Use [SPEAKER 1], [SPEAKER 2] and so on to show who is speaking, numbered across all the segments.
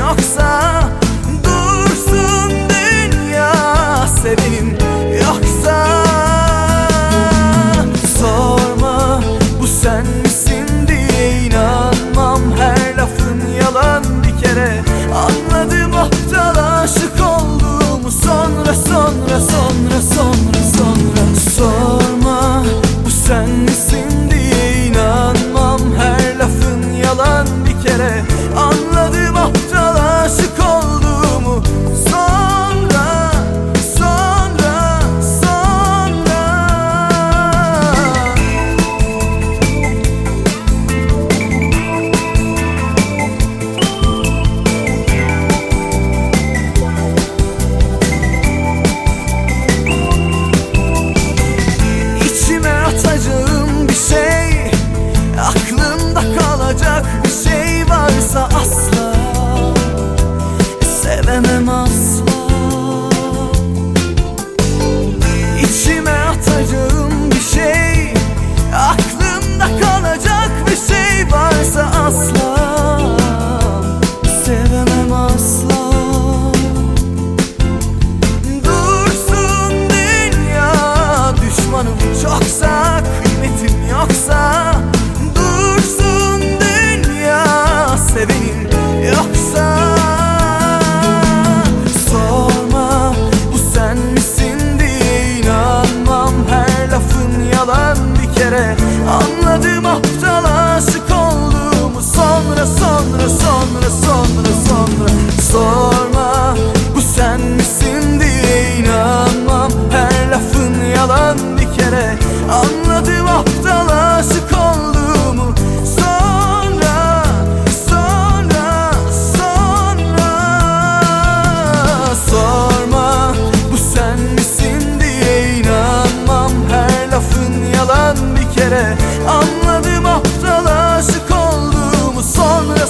[SPEAKER 1] yoksa dursun dünya sevenim yoksa. Sorma bu sen misin diye inanmam, her lafın yalan bir kere. Anladım aptal aşık olduğumu sonra. Sorma bu sen misin diye inanmam, her lafın yalan bir kere. Anladım aptal aşık olduğumu sonra. İçime atacağım bir şey, aklımda kalacak bir şey varsa asla sevemem asla. İçime atacağım bir şey, aklımda kalacak bir şey varsa asla sevemem asla. Dursun dünya düşmanım çoksa, kıymetim yoksa. Dursun dünya sevenim yoksa. Sorma bu sen misin diye inanmam, her lafın yalan bir kere. Anladım aptal aşık olduğumu sonra. Sorma bu sen misin diye inanmam, her lafın yalan bir kere. Anladım aptal aşık olduğumu sonra. Sorma bu sen misin diye inanmam, her lafın yalan bir kere. Anladım aptal aşık olduğumu sonra.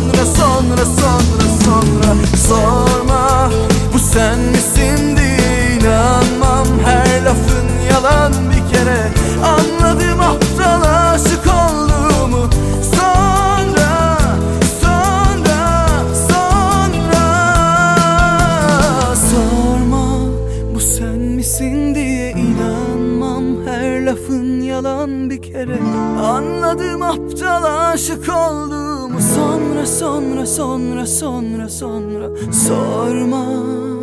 [SPEAKER 1] Sorma bu sen misin diye inanmam, her lafın yalan bir kere. Anladım aptal aşık olduğumu sonra. Sorma bu sen misin diye inanmam, her lafın yalan bir kere. Anladım aptal aşık olduğumu sonra. Sorma